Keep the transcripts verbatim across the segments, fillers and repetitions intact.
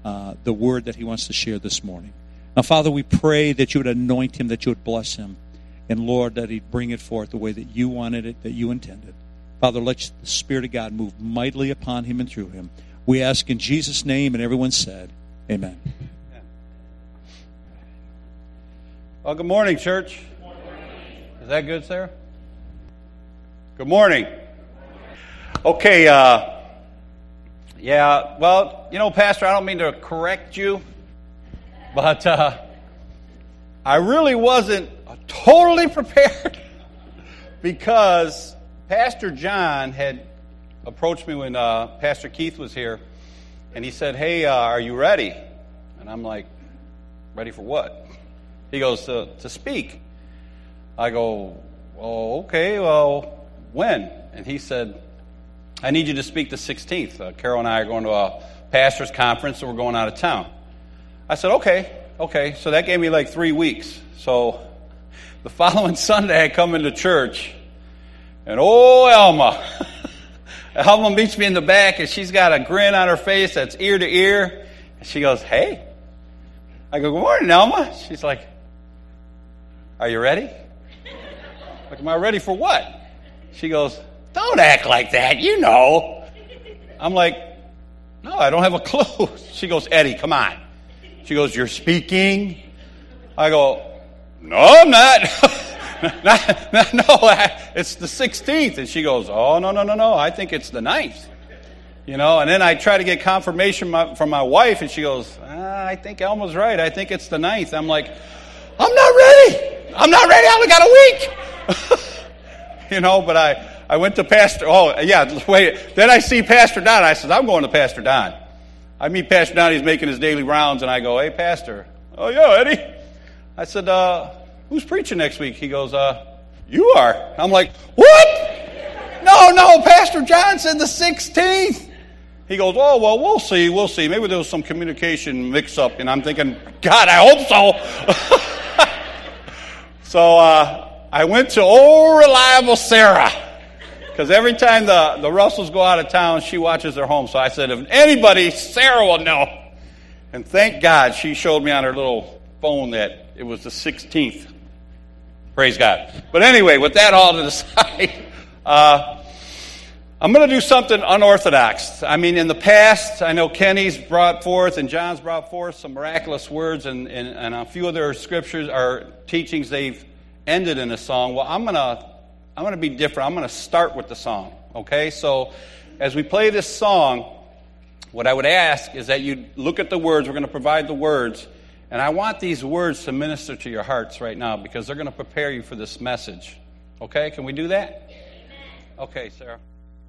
uh, the word that he wants to share this morning. Now, Father, we pray that you would anoint him, that you would bless him, and, Lord, that he'd bring it forth the way that you wanted it, that you intended. Father, let the Spirit of God move mightily upon him and through him. We ask in Jesus' name, and everyone said, amen. Well, good morning, church. Good morning. Is that good, Sarah? Good morning. Okay, uh, yeah, well, you know, Pastor, I don't mean to correct you, but uh, I really wasn't totally prepared because Pastor John had approached me when uh, Pastor Keith was here, and he said, hey, uh, are you ready? And I'm like, ready for what? He goes, to, to speak. I go, oh, okay, well, when? And he said, I need you to speak the sixteenth. Uh, Carol and I are going to a pastor's conference, so we're going out of town. I said, okay, okay. So that gave me like three weeks. So the following Sunday, I come into church, and oh, Elma. Elma meets me in the back, and she's got a grin on her face that's ear to ear. And she goes, hey. I go, good morning, Elma. She's like, are you ready? Like, am I ready for what? She goes, don't act like that, you know. I'm like, no, I don't have a clue. She goes, Eddie, come on. She goes, you're speaking? I go, no, I'm not. not, not no, it's the sixteenth. And she goes, oh, no, no, no, no, I think it's the ninth. You know, and then I try to get confirmation from my wife, and she goes, ah, I think Elma's right. I think it's the ninth. I'm like, I'm not ready. I'm not ready. I only got a week. You know, but I, I went to Pastor, oh, yeah, wait. Then I see Pastor Don. I said, I'm going to Pastor Don. I meet Pastor Don. He's making his daily rounds, and I go, hey, Pastor. Oh, yeah, Eddie. I said, uh, who's preaching next week? He goes, uh, you are. I'm like, what? No, no, Pastor John said the sixteenth. He goes, oh, well, we'll see, we'll see. Maybe there was some communication mix-up, and I'm thinking, God, I hope so. So uh, I went to old reliable Sarah, because every time the, the Russells go out of town, she watches their home. So I said, if anybody, Sarah will know. And thank God she showed me on her little phone that it was the sixteenth. Praise God. But anyway, with that all to the side, uh, I'm going to do something unorthodox. I mean, in the past, I know Kenny's brought forth and John's brought forth some miraculous words, and, and, and a few of their scriptures or teachings they've ended in a song. Well, I'm going to I'm going to be different. I'm going to start with the song. Okay? So as we play this song, what I would ask is that you look at the words. We're going to provide the words, and I want these words to minister to your hearts right now because they're going to prepare you for this message. Okay? Can we do that? Okay, Sarah.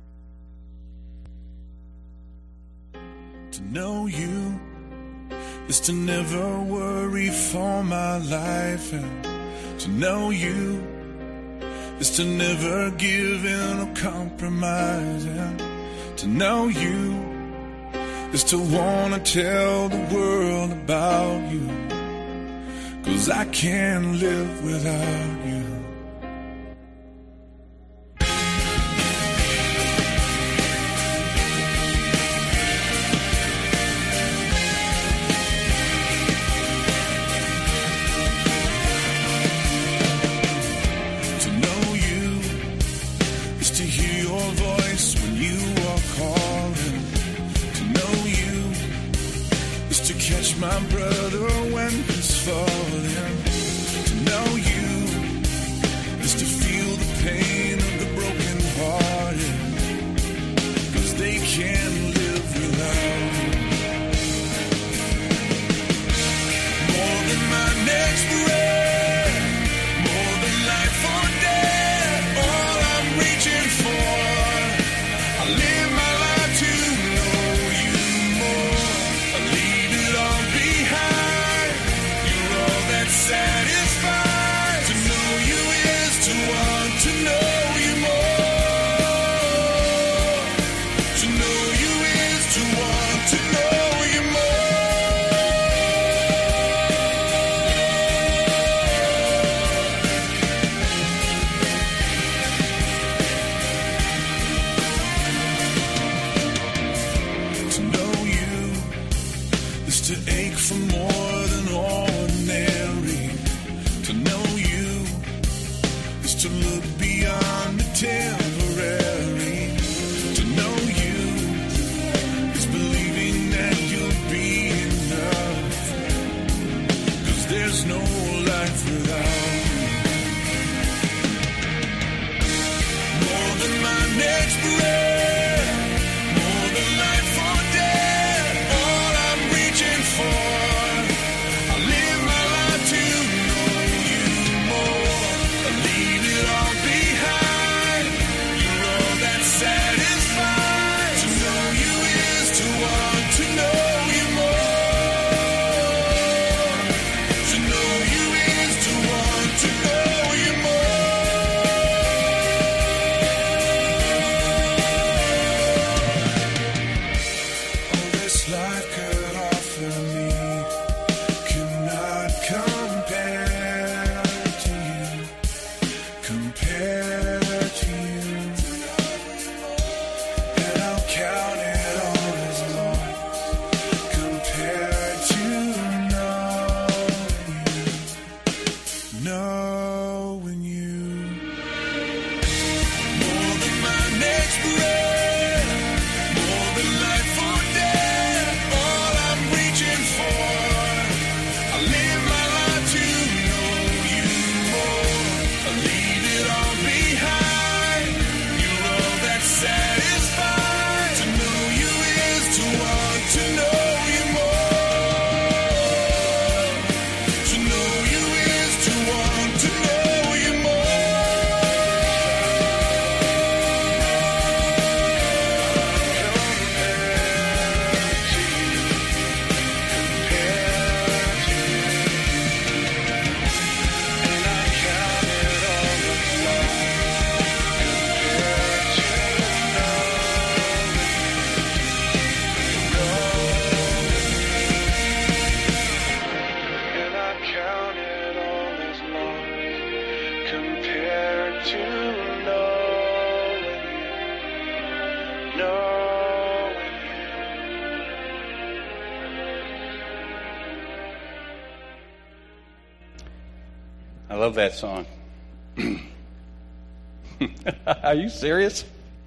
To know you is to never worry for my life, and to know you is to never give in or compromise, and to know you is to want to tell the world about you, 'cause I can't live without you. My brother when he's falling. To know you is to feel the pain of the broken hearted, 'cause they can't live without you. More than my next breath, more than life or death, all I'm reaching for, I live my life to know you more. I leave it all behind. You're all that satisfies. To know you is to want to know you more. To know you Used to ache for more than ordinary. To know you is to look beyond the temporary. To know you is believing that you'll be enough. 'Cause there's no life without you. More than my next breath, more than life or death, all I'm reaching for. I live my life to know you more. I leave it all behind. You're all that satisfies. To know you is to want to know you more. To know you is to want to know you more. All this life could offer me cannot compare to you, compare to you. And I'll count it all as loss compared to knowing you, knowing you. More than my next breath, more than life or death, all I'm reaching for. I live my life to know you more. I leave it all behind. You're all that satisfies. To know you is to want to know you more. To know you is to want to know you And I count it all as loss compared to knowing you, knowing I love that song. Are you serious?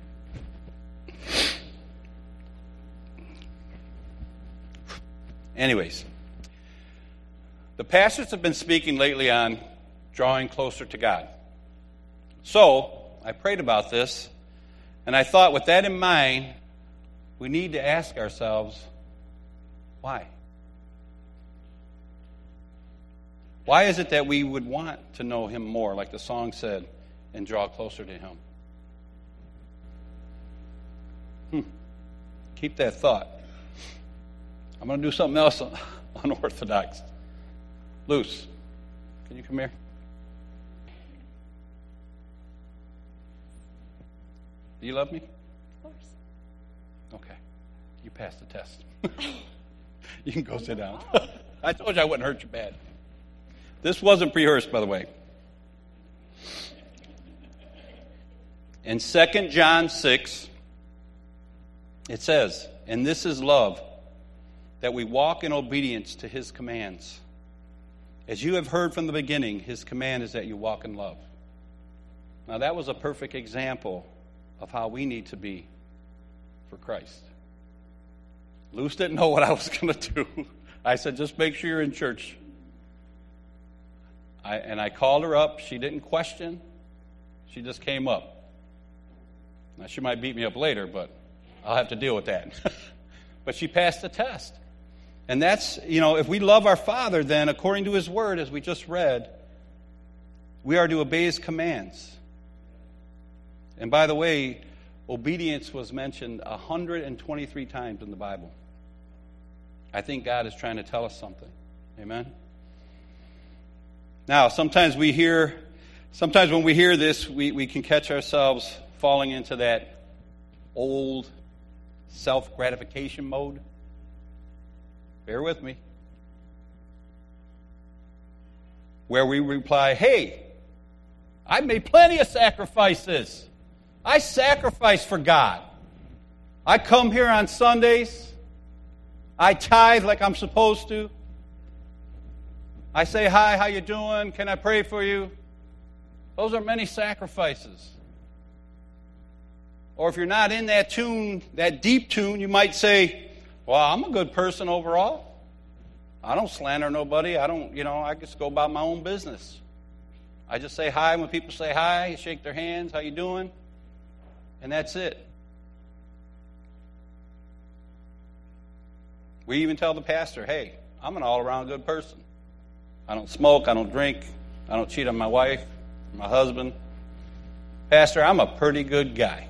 Anyways, the pastors have been speaking lately on drawing closer to God. So, I prayed about this, and I thought with that in mind, we need to ask ourselves, why? Why is it that we would want to know Him more, like the song said, and draw closer to Him? Hmm. Keep that thought. I'm going to do something else unorthodox. Luce, can you come here? Do you love me? Of course. Okay. You passed the test. You can go sit down. I told you I wouldn't hurt you bad. This wasn't rehearsed, by the way. In Second John six, it says, "And this is love, that we walk in obedience to His commands. As you have heard from the beginning, His command is that you walk in love." Now that was a perfect example of how we need to be for Christ. Luce didn't know what I was going to do. I said, just make sure you're in church. I, and I called her up. She didn't question. She just came up. Now, she might beat me up later, but I'll have to deal with that. But she passed the test. And that's, you know, if we love our Father, then according to His Word, as we just read, we are to obey His commands. And by the way, obedience was mentioned one hundred twenty-three times in the Bible. I think God is trying to tell us something. Amen? Now, sometimes we hear, sometimes when we hear this, we, we can catch ourselves falling into that old self-gratification mode. Bear with me. Where we reply, hey, I've made plenty of sacrifices. I sacrifice for God. I come here on Sundays. I tithe like I'm supposed to. I say, hi, how you doing? Can I pray for you? Those are many sacrifices. Or if you're not in that tune, that deep tune, you might say, well, I'm a good person overall. I don't slander nobody. I don't, you know, I just go about my own business. I just say hi when people say hi, shake their hands, how you doing? And that's it. We even tell the pastor, hey, I'm an all-around good person. I don't smoke, I don't drink, I don't cheat on my wife, my husband. Pastor, I'm a pretty good guy.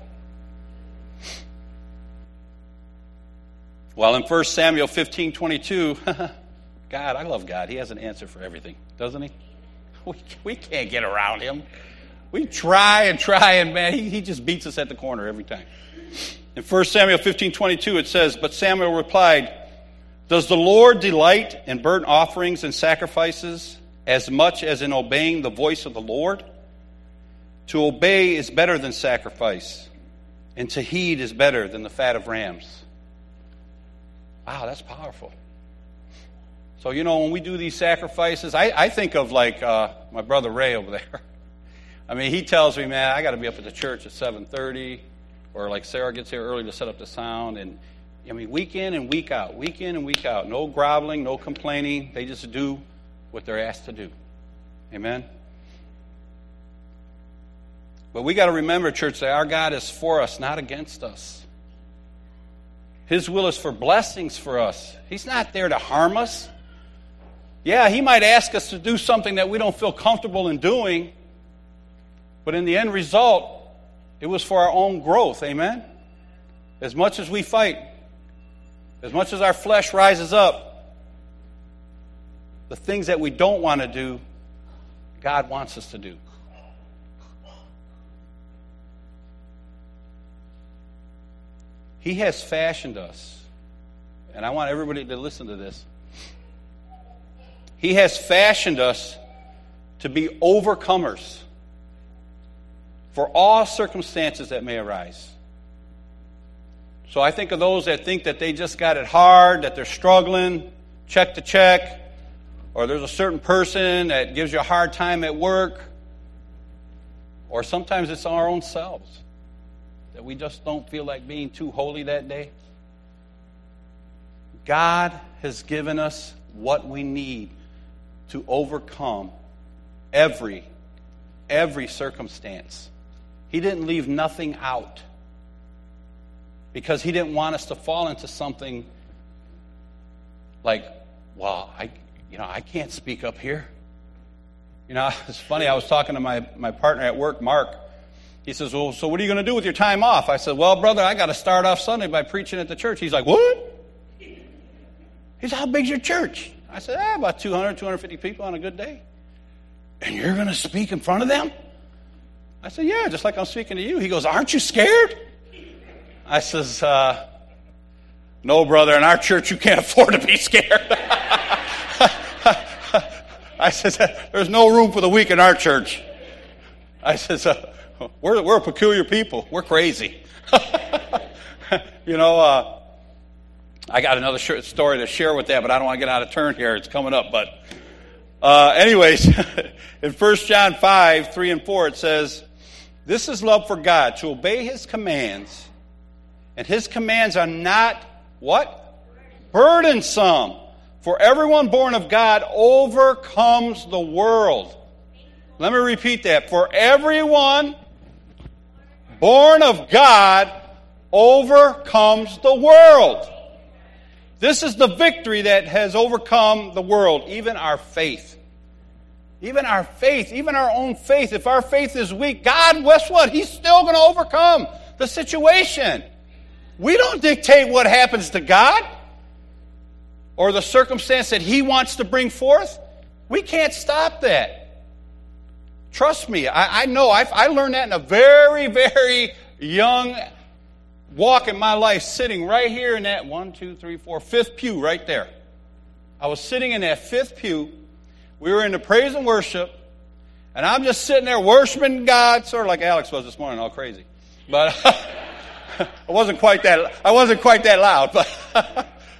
Well, in First Samuel fifteen twenty-two, God, I love God. He has an answer for everything, doesn't he? We, we can't get around him. We try and try, and man, he, he just beats us at the corner every time. In First Samuel fifteen twenty-two, it says, but Samuel replied, does the Lord delight in burnt offerings and sacrifices as much as in obeying the voice of the Lord? To obey is better than sacrifice, and to heed is better than the fat of rams. Wow, that's powerful. So, you know, when we do these sacrifices, I, I think of like uh, my brother Ray over there. I mean, he tells me, man, I got to be up at the church at seven thirty, or like Sarah gets here early to set up the sound, and I mean, week in and week out, week in and week out. No groveling, no complaining. They just do what they're asked to do. Amen? But we got to remember, church, that our God is for us, not against us. His will is for blessings for us. He's not there to harm us. Yeah, He might ask us to do something that we don't feel comfortable in doing, but in the end result, it was for our own growth. Amen? As much as we fight, as much as our flesh rises up, the things that we don't want to do, God wants us to do. He has fashioned us, and I want everybody to listen to this. He has fashioned us to be overcomers for all circumstances that may arise. So I think of those that think that they just got it hard, that they're struggling, check to check, or there's a certain person that gives you a hard time at work, or sometimes it's our own selves, that we just don't feel like being too holy that day. God has given us what we need to overcome every, every circumstance. He didn't leave nothing out, because He didn't want us to fall into something like, well, I, you know, I can't speak up here. You know, it's funny, I was talking to my, my partner at work, Mark. He says, well, so what are you going to do with your time off? I said, well, brother, I got to start off Sunday by preaching at the church. He's like, what? He said, how big's your church? I said, eh, about two hundred, two hundred fifty people on a good day. And you're going to speak in front of them? I said, yeah, just like I'm speaking to you. He goes, aren't you scared? I says, uh, no, brother, in our church you can't afford to be scared. I says, there's no room for the weak in our church. I says, uh, we're, we're a peculiar people. We're crazy. you know, uh, I got another story to share with that, but I don't want to get out of turn here. It's coming up. But uh, anyways, in First John five, three and four, it says, this is love for God, to obey His commands. And His commands are not, what? Burdensome. For everyone born of God overcomes the world. Let me repeat that. For everyone born of God overcomes the world. This is the victory that has overcome the world, even our faith. Even our faith, even our own faith. If our faith is weak, God, guess what? He's still going to overcome the situation. We don't dictate what happens to God or the circumstance that He wants to bring forth. We can't stop that. Trust me, I, I know. I've, I learned that in a very, very young walk in my life, sitting right here in that one, two, three, four, fifth pew right there. I was sitting in that fifth pew. We were in the praise and worship, and I'm just sitting there worshiping God, sort of like Alex was this morning, all crazy. But I wasn't quite that. I wasn't quite that loud, but but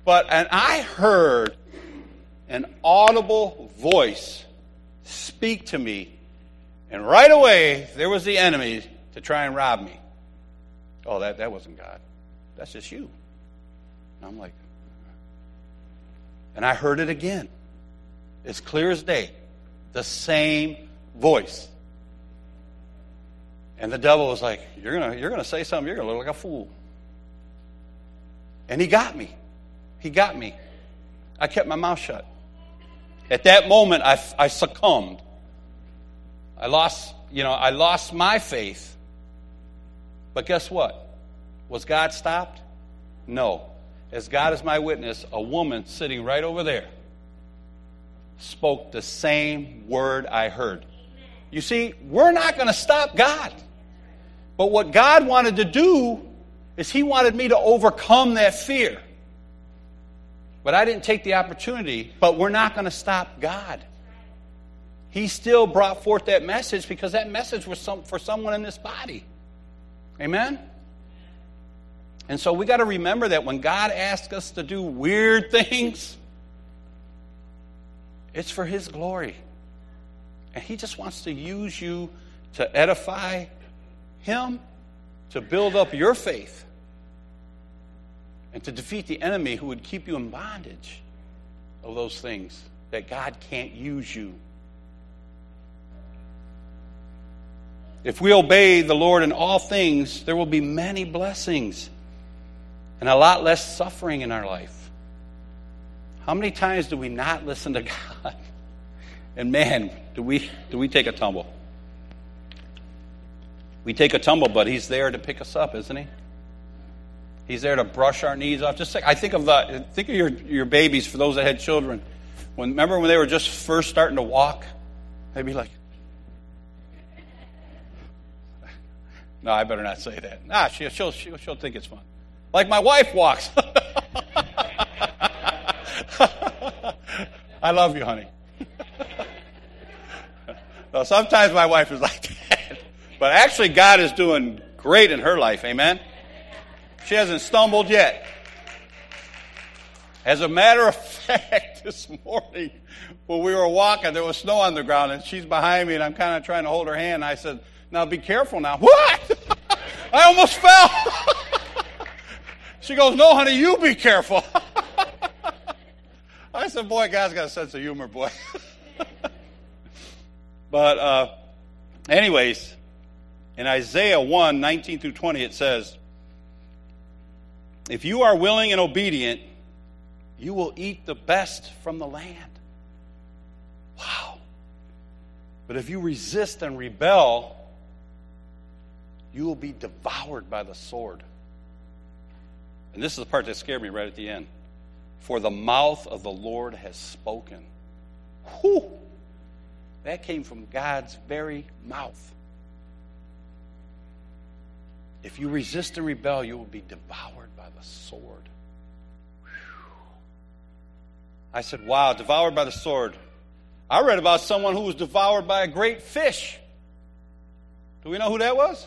But, and I heard an audible voice speak to me, and right away, there was the enemy to try and rob me. Oh, that, that wasn't God. That's just you. And I'm like, and I heard it again. As clear as day. The same voice. And the devil was like, you're gonna, you're gonna say something, you're gonna look like a fool. And he got me. He got me. I kept my mouth shut. At that moment, I, I succumbed. I lost, you know, I lost my faith. But guess what? Was God stopped? No. As God is my witness, a woman sitting right over there spoke the same word I heard. You see, we're not going to stop God. But what God wanted to do is He wanted me to overcome that fear. But I didn't take the opportunity. But we're not going to stop God. He still brought forth that message because that message was some, for someone in this body. Amen? And so we got to remember that when God asks us to do weird things, it's for His glory. And He just wants to use you to edify Him, to build up your faith, and to defeat the enemy who would keep you in bondage of those things that God can't use you. If we obey the Lord in all things, there will be many blessings and a lot less suffering in our life. How many times do we not listen to God? And man, do we do we take a tumble? We take a tumble, but He's there to pick us up, isn't He? He's there to brush our knees off. Just think, I think of the think of your, your babies, for those that had children. When remember when they were just first starting to walk? They'd be like, no, I better not say that. Nah, she, she'll, she'll, she'll think it's fun. Like my wife walks. I love you, honey. No, sometimes my wife is like that. But actually, God is doing great in her life. Amen? She hasn't stumbled yet. As a matter of fact, this morning, when we were walking, there was snow on the ground, and she's behind me, and I'm kind of trying to hold her hand. And I said, now be careful now. What? I almost fell. She goes, no, honey, you be careful. I said, boy, God's got a sense of humor, boy. But uh, anyways, in Isaiah one, nineteen through twenty, it says, if you are willing and obedient, you will eat the best from the land. Wow. But if you resist and rebel, you will be devoured by the sword. And this is the part that scared me right at the end. For the mouth of the Lord has spoken. Whew. That came from God's very mouth. If you resist and rebel, you will be devoured by the sword. Whew. I said, wow, devoured by the sword. I read about someone who was devoured by a great fish. Do we know who that was?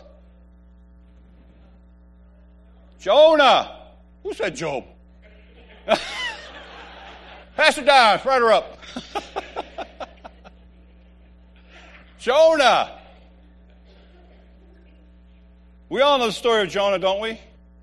Jonah. Who said Job? Pass her down. Write her up. Jonah. We all know the story of Jonah, don't we?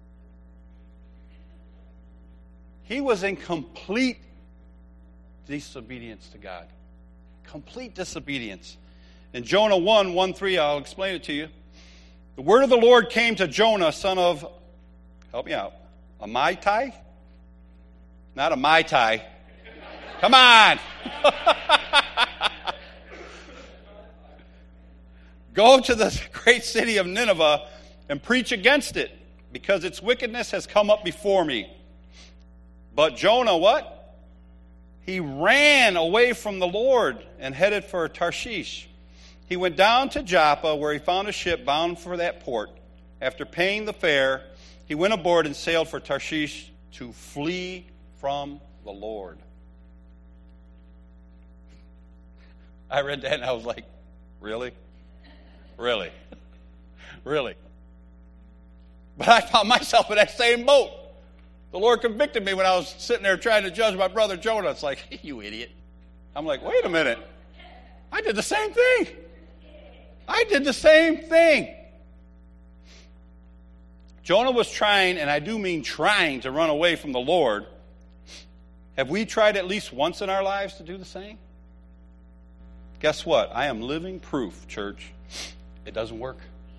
He was in complete disobedience to God. Complete disobedience. In Jonah one, one, three, I'll explain it to you. The word of the Lord came to Jonah, son of, help me out, Amittai? Not a Mai Tai. Come on. Go to the great city of Nineveh and preach against it, because its wickedness has come up before me. But Jonah, what? He ran away from the Lord and headed for Tarshish. He went down to Joppa, where he found a ship bound for that port. After paying the fare, he went aboard and sailed for Tarshish to flee from the Lord. I read that and I was like, really? Really? Really? But I found myself in that same boat. The Lord convicted me when I was sitting there trying to judge my brother Jonah. It's like, you idiot. I'm like, wait a minute. I did the same thing. I did the same thing. Jonah was trying, and I do mean trying, to run away from the Lord. Have we tried at least once in our lives to do the same? Guess what? I am living proof, church. It doesn't work.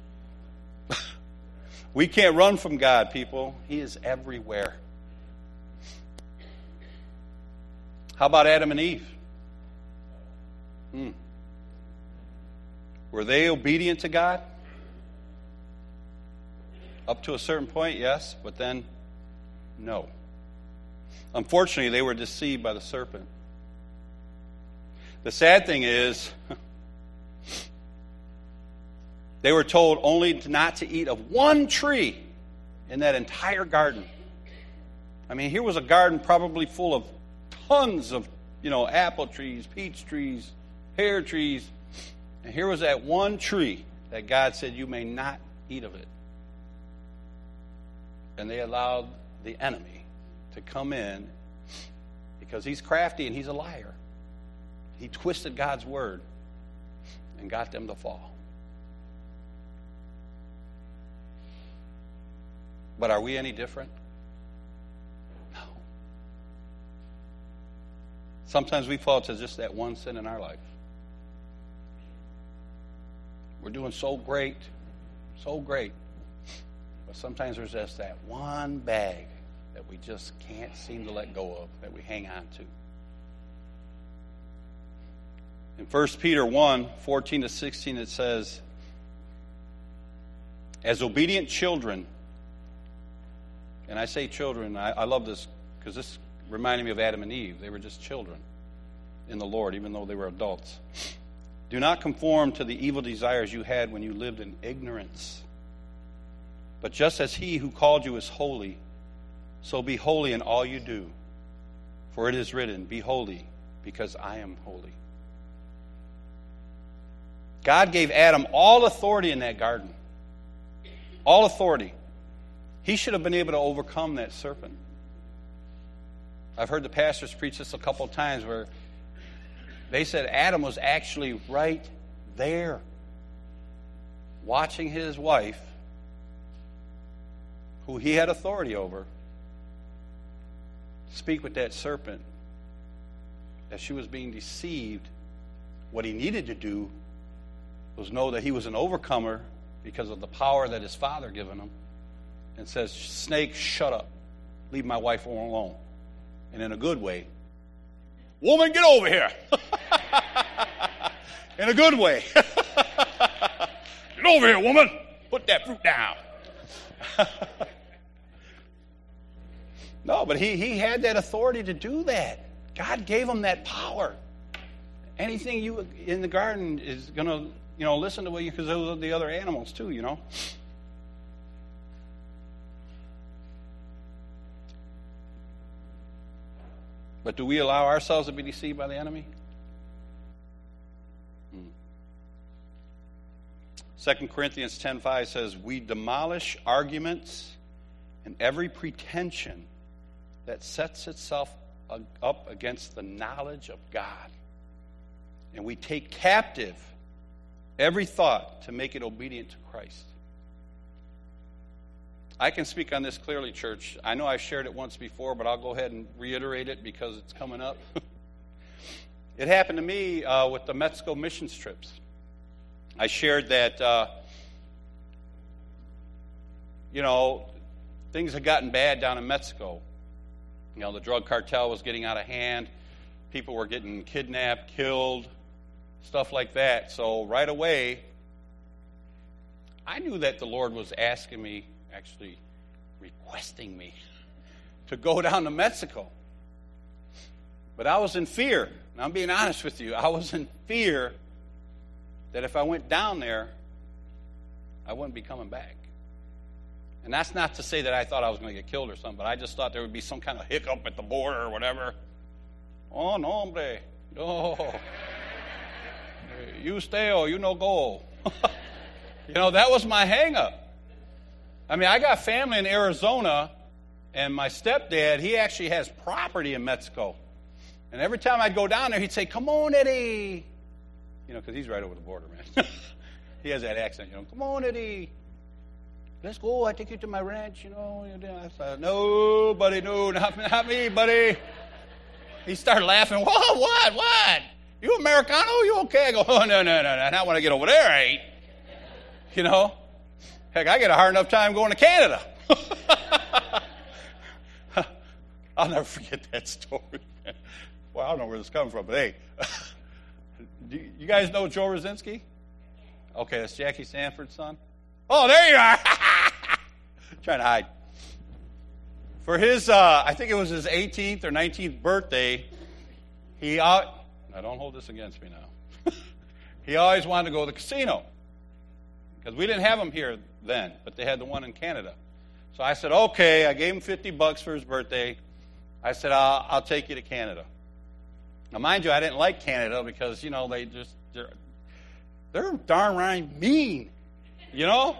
We can't run from God, people. He is everywhere. How about Adam and Eve? Hmm. Were they obedient to God? Up to a certain point, yes, but then, no. Unfortunately, they were deceived by the serpent. The sad thing is, they were told only not to eat of one tree in that entire garden. I mean, here was a garden probably full of tons of, you know, apple trees, peach trees, pear trees. And here was that one tree that God said, you may not eat of it. And they allowed the enemy to come in because he's crafty and he's a liar. He twisted God's word and got them to fall. But are we any different? No. Sometimes we fall to just that one sin in our life. We're doing so great, so great. But sometimes there's just that one bag that we just can't seem to let go of, that we hang on to. In First Peter one, fourteen to sixteen, it says, as obedient children, and I say children, I, I love this because this reminded me of Adam and Eve. They were just children in the Lord, even though they were adults. Do not conform to the evil desires you had when you lived in ignorance. But just as he who called you is holy, so be holy in all you do. For it is written, be holy, because I am holy. God gave Adam all authority in that garden. All authority. He should have been able to overcome that serpent. I've heard the pastors preach this a couple of times where they said Adam was actually right there watching his wife, who he had authority over, speak with that serpent as she was being deceived. What he needed to do was know that he was an overcomer because of the power that his father given him, and says, snake, shut up. Leave my wife alone. And in a good way, woman, get over here. In a good way. Get over here, woman. Put that fruit down. No, but he, he had that authority to do that. God gave him that power. Anything you in the garden is going to, you know, listen to what you, because those are the other animals too, you know. But do we allow ourselves to be deceived by the enemy? Hmm. Second Corinthians ten five says, we demolish arguments and every pretension that sets itself up against the knowledge of God. And we take captive every thought to make it obedient to Christ. I can speak on this clearly, church. I know I shared it once before, but I'll go ahead and reiterate it because it's coming up. It happened to me uh, with the Mexico missions trips. I shared that, uh, you know, things had gotten bad down in Mexico. You know, the drug cartel was getting out of hand. People were getting kidnapped, killed, stuff like that. So right away, I knew that the Lord was asking me, actually requesting me to go down to Mexico. But I was in fear. And I'm being honest with you. I was in fear that if I went down there, I wouldn't be coming back. And that's not to say that I thought I was going to get killed or something, but I just thought there would be some kind of hiccup at the border or whatever. Oh, no, hombre. No. You stay or you no go. You know, that was my hang-up. I mean, I got family in Arizona, And my stepdad, he actually has property in Mexico. And every time I'd go down there, he'd say, "Come on, Eddie." You know, because he's right over the border, man. He has that accent, you know. "Come on, Eddie. Let's go. I take you to my ranch, you know." I thought, "No, buddy, no, not, not me, buddy." He started laughing. "What, what, what? You Americano? You okay?" I go, "Oh, no, no, no, no. Not when I get over there, I ain't." You know? Heck, I get a hard enough time going to Canada. I'll never forget that story. Well, I don't know where this is coming from, but hey. Do you guys know Joe Rosinski? Okay, that's Jackie Sanford's son. Oh, there you are. Trying to hide. For his, uh, I think it was his eighteenth or nineteenth birthday, he, uh, now don't hold this against me now. He always wanted to go to the casino. Because we didn't have them here then, but they had the one in Canada. So I said, okay, I gave him fifty bucks for his birthday. I said, I'll, I'll take you to Canada. Now, mind you, I didn't like Canada because, you know, they just, they're, they're darn right mean, you know?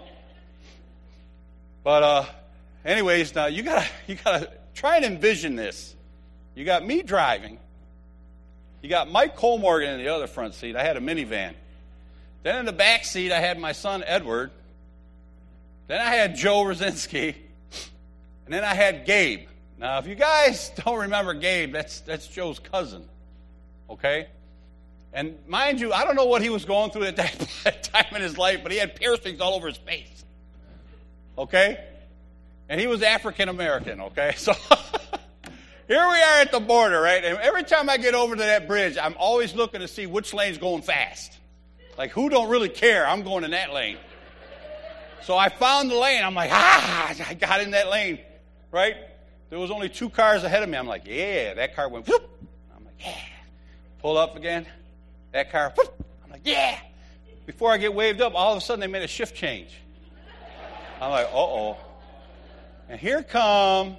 But, uh, anyways, now you gotta, you gotta try and envision this. You got me driving. You got Mike Colmorgan in the other front seat. I had a minivan. Then in the back seat, I had my son, Edward. Then I had Joe Rosinski. And then I had Gabe. Now, if you guys don't remember Gabe, that's that's Joe's cousin. Okay? And mind you, I don't know what he was going through at that time in his life, but he had piercings all over his face. Okay? And he was African American, okay? So here we are at the border, right? And every time I get over to that bridge, I'm always looking to see which lane's going fast. Like, who don't really care? I'm going in that lane. So I found the lane. I'm like, ah, I got in that lane, right? There was only two cars ahead of me. I'm like, yeah, that car went whoop. I'm like, yeah. Pull up again. That car, whoop. I'm like, yeah. Before I get waved up, all of a sudden they made a shift change. I'm like, uh-oh. And here come,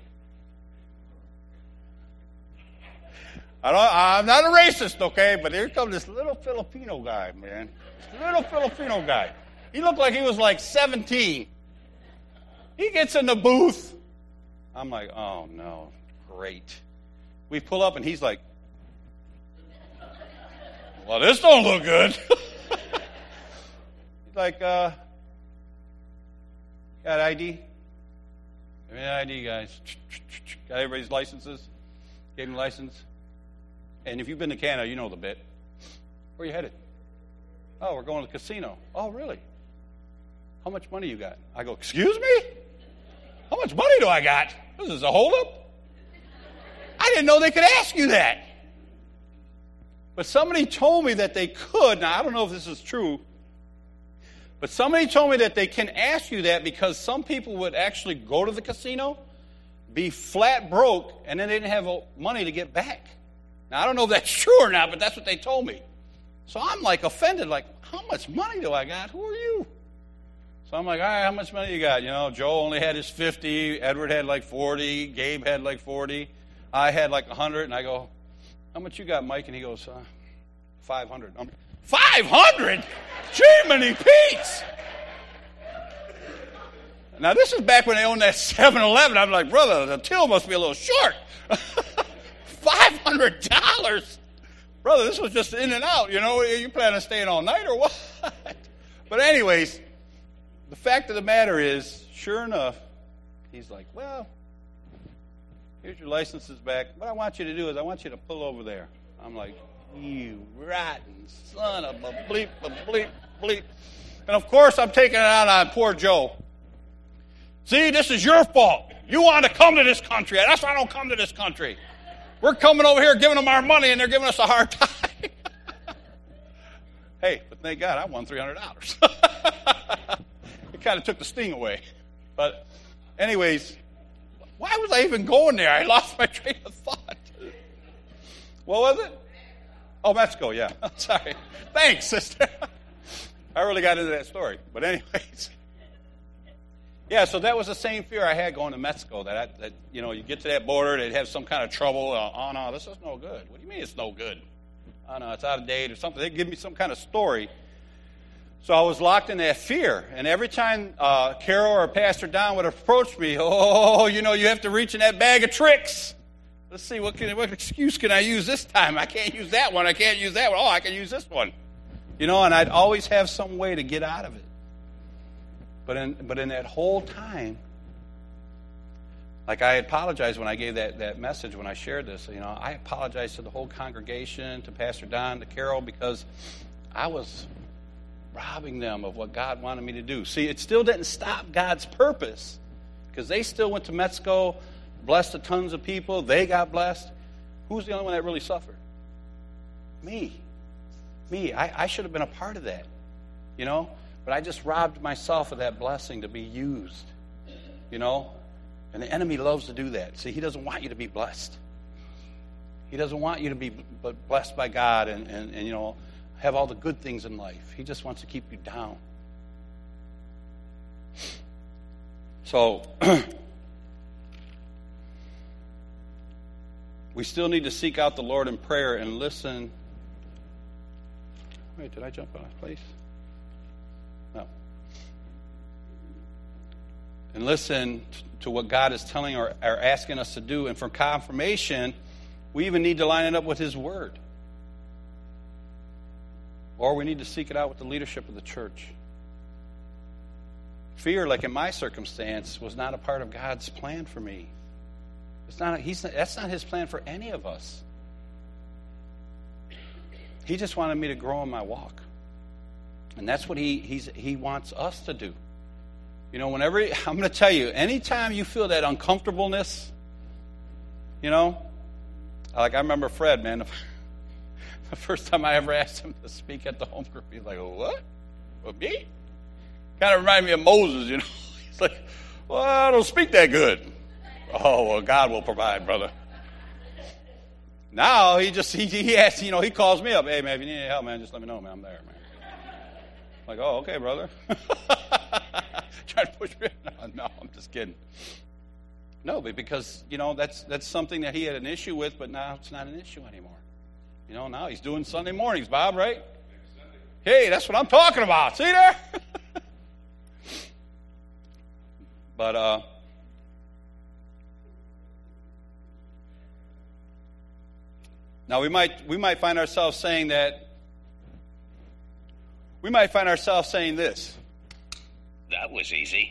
I don't, I'm not a racist, okay, but here comes this little Filipino guy, man. This little Filipino guy. He looked like he was like seventeen. He gets in the booth. I'm like, oh, no, great. We pull up, and he's like, well, this don't look good. He's like, uh, got I D? Give me an I D, guys. Got everybody's licenses? Gave him a license. And if you've been to Canada, you know the bit. Where are you headed? Oh, we're going to the casino. Oh, really? How much money you got? I go, excuse me? How much money do I got? This is a holdup? I didn't know they could ask you that. But somebody told me that they could. Now, I don't know if this is true. But somebody told me that they can ask you that because some people would actually go to the casino, be flat broke, and then they didn't have money to get back. Now, I don't know if that's true or not, but that's what they told me. So I'm like offended, like, how much money do I got? Who are you? So I'm like, all right, how much money you got? You know, Joe only had his fifty, Edward had like forty, Gabe had like forty, I had like one hundred, and I go, how much you got, Mike? And he goes, uh, five hundred. I'm, five hundred? Jiminy Pete's! Now, this is back when they owned that seven eleven. I'm like, brother, the till must be a little short. five hundred dollars? Brother, this was just in and out. You know, you plan on staying all night or what? But anyways, the fact of the matter is, sure enough, he's like, well, here's your licenses back. What I want you to do is I want you to pull over there. I'm like, you rotten son of a bleep, a bleep, bleep. And of course, I'm taking it out on poor Joe. See, this is your fault. You want to come to this country. That's why I don't come to this country. We're coming over here giving them our money, and they're giving us a hard time. Hey, but thank God I won three hundred dollars. It kind of took the sting away. But anyways, why was I even going there? I lost my train of thought. What was it? Oh, Mexico, yeah. Sorry. Thanks, sister. I really got into that story. But anyways. Yeah, so that was the same fear I had going to Mexico, that, I, that you know, you get to that border, they'd have some kind of trouble. Uh, oh, no, this is no good. What do you mean it's no good? Oh, no, it's out of date or something. They'd give me some kind of story. So I was locked in that fear. And every time uh, Carol or Pastor Don would approach me, oh, you know, you have to reach in that bag of tricks. Let's see, what, can, what excuse can I use this time? I can't use that one. I can't use that one. Oh, I can use this one. You know, and I'd always have some way to get out of it. But in, but in that whole time, like I apologized when I gave that, that message, when I shared this. You know, I apologized to the whole congregation, to Pastor Don, to Carol, because I was robbing them of what God wanted me to do. See, it still didn't stop God's purpose, because they still went to Mexico, blessed a tons of people. They got blessed. Who's the only one that really suffered? Me. Me. I, I should have been a part of that, you know? But I just robbed myself of that blessing to be used, you know? And the enemy loves to do that. See, he doesn't want you to be blessed. He doesn't want you to be blessed by God and, and, and you know, have all the good things in life. He just wants to keep you down. So, we still need to seek out the Lord in prayer and listen. Wait, did I jump on a place? No. And listen to what God is telling or, or asking us to do. And for confirmation, we even need to line it up with His Word. Or we need to seek it out with the leadership of the church. Fear, like in my circumstance, was not a part of God's plan for me. It's not. He's. That's not His plan for any of us. He just wanted me to grow in my walk, and that's what He He's, He wants us to do. You know, whenever I'm going to tell you, anytime you feel that uncomfortableness, you know, like I remember Fred, man. The first time I ever asked him to speak at the home group, he's like, what? With me? Kind of reminded me of Moses, you know. He's like, well, I don't speak that good. Oh, well, God will provide, brother. Now, he just, he, he asks, you know, he calls me up. Hey, man, if you need any help, man, just let me know, man. I'm there, man. Like, oh, okay, brother. Trying to push me. No, no, I'm just kidding. No, but because, you know, that's that's something that he had an issue with, but now it's not an issue anymore. You know, now he's doing Sunday mornings, Bob, right? Hey, that's what I'm talking about. See there? But, uh, now we might we might find ourselves saying that, we might find ourselves saying this. That was easy.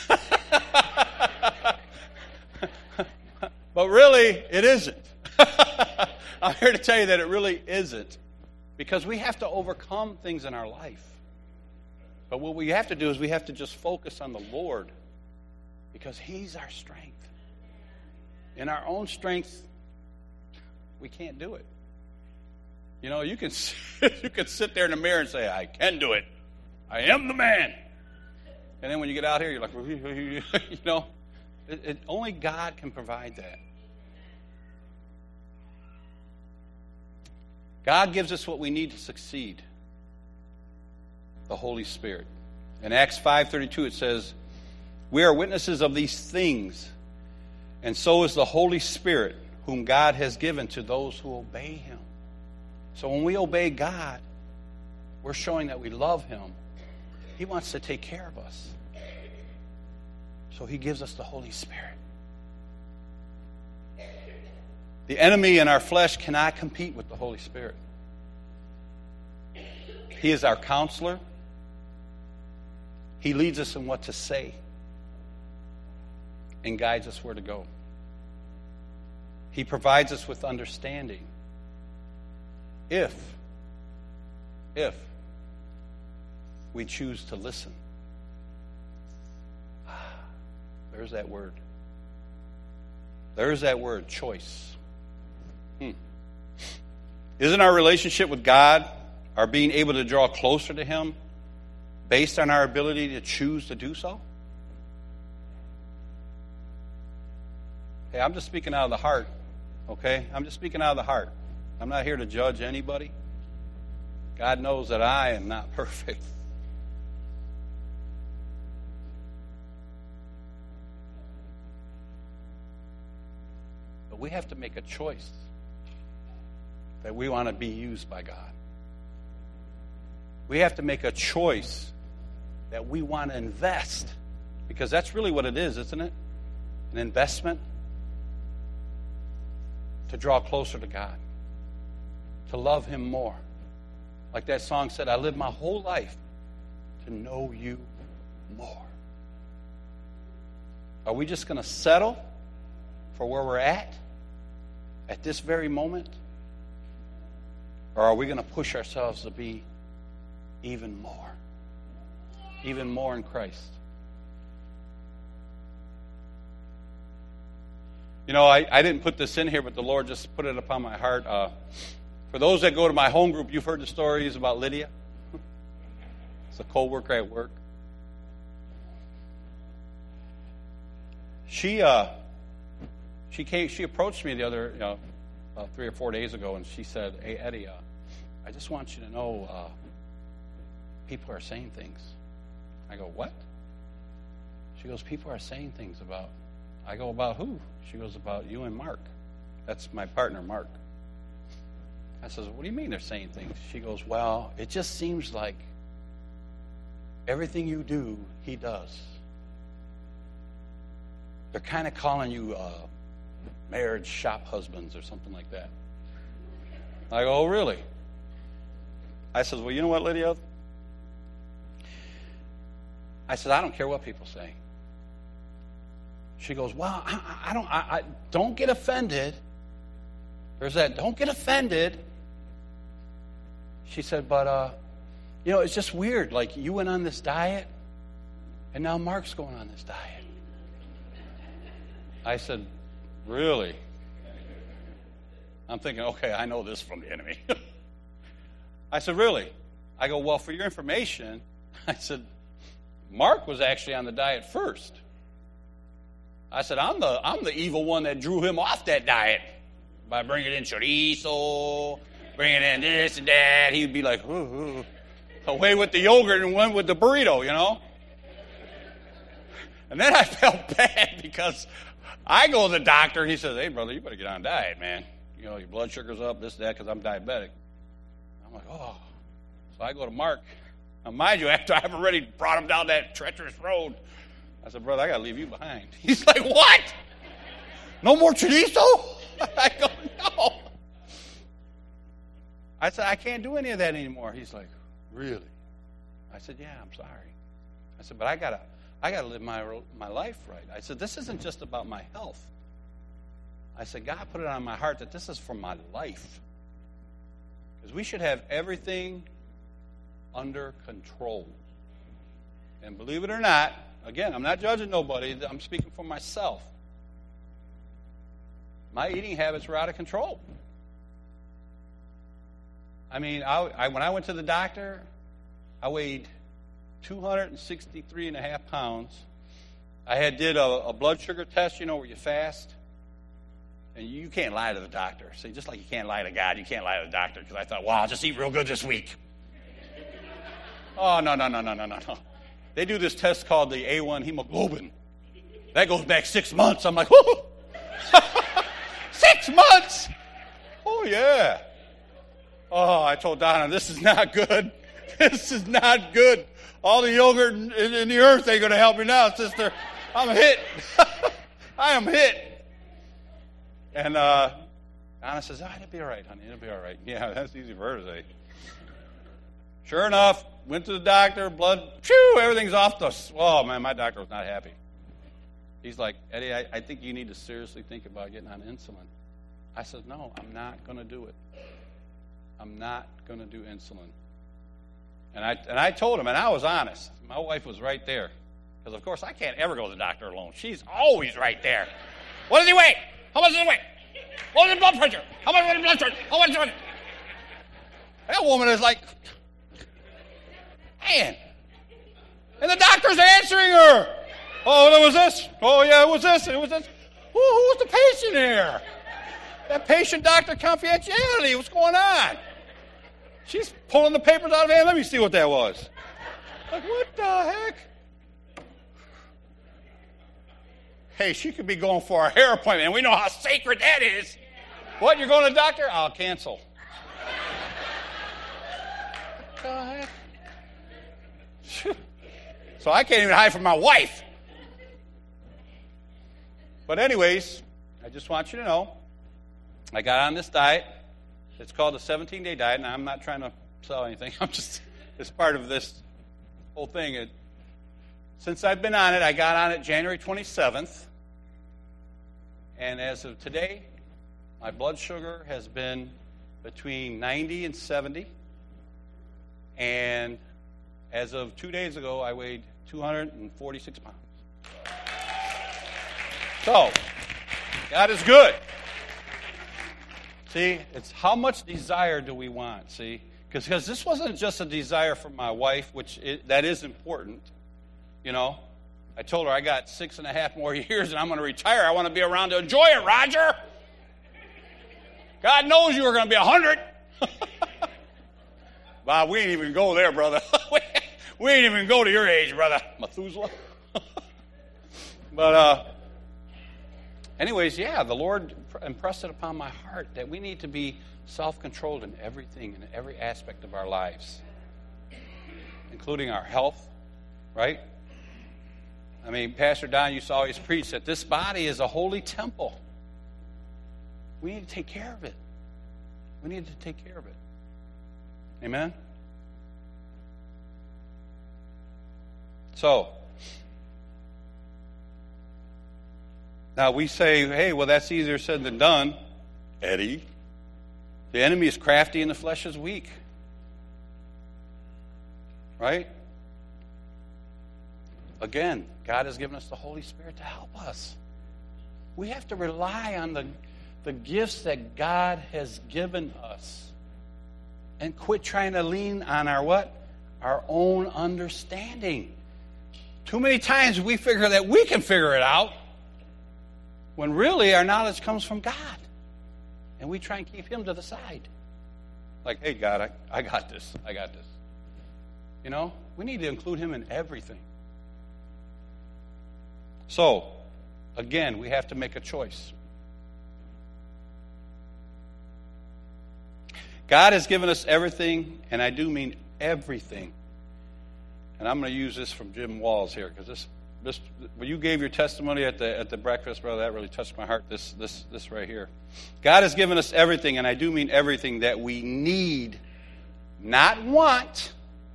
But really, it isn't. I'm here to tell you that it really isn't. Because we have to overcome things in our life. But what we have to do is we have to just focus on the Lord. Because He's our strength. In our own strength, we can't do it. You know, you can, you can sit there in the mirror and say, I can do it. I am the man. And then when you get out here, you're like, you know, it, it, only God can provide that. God gives us what we need to succeed. The Holy Spirit. In Acts five thirty-two it says, we are witnesses of these things, and so is the Holy Spirit, whom God has given to those who obey Him. So when we obey God, we're showing that we love Him. He wants to take care of us. So He gives us the Holy Spirit. The enemy in our flesh cannot compete with the Holy Spirit. He is our counselor. He leads us in what to say and guides us where to go. He provides us with understanding. If, if we choose to listen. There's that word. There's that word, choice. Hmm. Isn't our relationship with God, our being able to draw closer to Him, based on our ability to choose to do so? Hey, I'm just speaking out of the heart, okay? I'm just speaking out of the heart. I'm not here to judge anybody. God knows that I am not perfect. But we have to make a choice that we want to be used by God. We have to make a choice that we want to invest, because that's really what it is, isn't it? An investment to draw closer to God, to love Him more. Like that song said, I live my whole life to know you more. Are we just going to settle for where we're at, at this very moment? Or are we going to push ourselves to be even more? Even more in Christ? You know, I, I didn't put this in here, but the Lord just put it upon my heart. Uh, for those that go to my home group, you've heard the stories about Lydia. It's a co-worker at work. She uh, she came. She approached me the other, you know, uh, three or four days ago, and she said, "Hey, Eddie, uh, I just want you to know, uh, people are saying things." I go, "What?" She goes, "People are saying things about." I go, "About who?" She goes, "About you and Mark." That's my partner, Mark. I says, "What do you mean they're saying things?" She goes, "Well, it just seems like everything you do, he does. They're kind of calling you uh, marriage shop husbands or something like that." I go, "Oh, really?" I says, "Well, you know what, Lydia?" I said, "I don't care what people say." She goes, "Well, I, I don't. I, I don't get offended." There's that. Don't get offended. She said, "But uh, you know, it's just weird. Like you went on this diet, and now Mark's going on this diet." I said, "Really?" I'm thinking, okay, I know this from the enemy. I said, "Really?" I go, "Well, for your information," I said, "Mark was actually on the diet first." I said, I'm the I'm the evil one that drew him off that diet by bringing in chorizo, bringing in this and that. He'd be like, ooh, ooh. Away with the yogurt and went with the burrito, you know. And then I felt bad because I go to the doctor and he says, "Hey, brother, you better get on a diet, man. You know, your blood sugar's up, this, that, because I'm diabetic." I'm like, oh. So I go to Mark. Now, mind you, after I've already brought him down that treacherous road, I said, "Brother, I got to leave you behind." He's like, "What? No more chorizo?" I go, "No." I said, "I can't do any of that anymore." He's like, "Really?" I said, "Yeah, I'm sorry." I said, "But I got to I got to live my my life right." I said, "This isn't just about my health." I said, "God put it on my heart that this is for my life. Because we should have everything under control." And believe it or not, again, I'm not judging nobody. I'm speaking for myself. My eating habits were out of control. I mean, I, I, when I went to the doctor, I weighed two hundred sixty-three and a half pounds. I had did a, a blood sugar test, you know, where you fast. And you can't lie to the doctor. See, just like you can't lie to God, you can't lie to the doctor. Because I thought, well, I'll just eat real good this week. Oh, no, no, no, no, no, no, no. They do this test called the A one hemoglobin. That goes back six months. I'm like, whoo! Six months? Oh, yeah. Oh, I told Donna, this is not good. This is not good. All the yogurt in, in, in the earth ain't going to help me now, sister. I'm hit. I am hit. And uh, Donna says, "Oh, it'll be all right, honey. It'll be all right." Yeah, that's easy for her to say. Sure enough, went to the doctor, blood, phew, everything's off the... Oh, man, my doctor was not happy. He's like, "Eddie, I, I think you need to seriously think about getting on insulin." I said, "No, I'm not going to do it. I'm not going to do insulin." And I and I told him, and I was honest. My wife was right there. Because, of course, I can't ever go to the doctor alone. She's always right there. "What does he weigh? How much does he weigh? What is his blood pressure? How much is his blood pressure? How much is it?" That woman is like, man. And the doctor's answering her. "Oh, there was this. Oh, yeah, it was this. It was this." Who, who was the patient here? That patient-doctor confidentiality. What's going on? She's pulling the papers out of her hand. Let me see what that was. Like, what the heck? Hey, she could be going for a hair appointment, and we know how sacred that is. What, you're going to the doctor? I'll cancel. What the heck? So I can't even hide from my wife. But anyways, I just want you to know, I got on this diet. It's called a seventeen-day diet, and I'm not trying to sell anything. I'm just, it's part of this whole thing. It, since I've been on it, I got on it January twenty-seventh. And as of today, my blood sugar has been between ninety and seventy. And as of two days ago, I weighed two hundred forty-six pounds. So, God is good. See, it's how much desire do we want, see? Because this wasn't just a desire for my wife, which it, that is important, you know. I told her I got six and a half more years and I'm going to retire. I want to be around to enjoy it, Roger. God knows you were going to be a hundred. Bob, we ain't even go there, brother. We ain't even go to your age, brother. Methuselah. But, uh, anyways, yeah, the Lord impressed it upon my heart that we need to be self-controlled in everything, in every aspect of our lives, including our health, right? I mean, Pastor Don used to always preach that this body is a holy temple. We need to take care of it. We need to take care of it. Amen? So, now we say, hey, well, that's easier said than done. Eddie, the enemy is crafty and the flesh is weak. Right? Again, God has given us the Holy Spirit to help us. We have to rely on the, the gifts that God has given us. And quit trying to lean on our what? Our own understanding. Too many times we figure that we can figure it out, when really our knowledge comes from God. And we try and keep Him to the side. Like, hey, God, I, I got this. I got this. You know, we need to include Him in everything. So, again, we have to make a choice. God has given us everything, and I do mean everything. And I'm going to use this from Jim Walls here, because this, this, when you gave your testimony at the at the breakfast, brother, that really touched my heart. This this this right here. God has given us everything, and I do mean everything that we need, not want,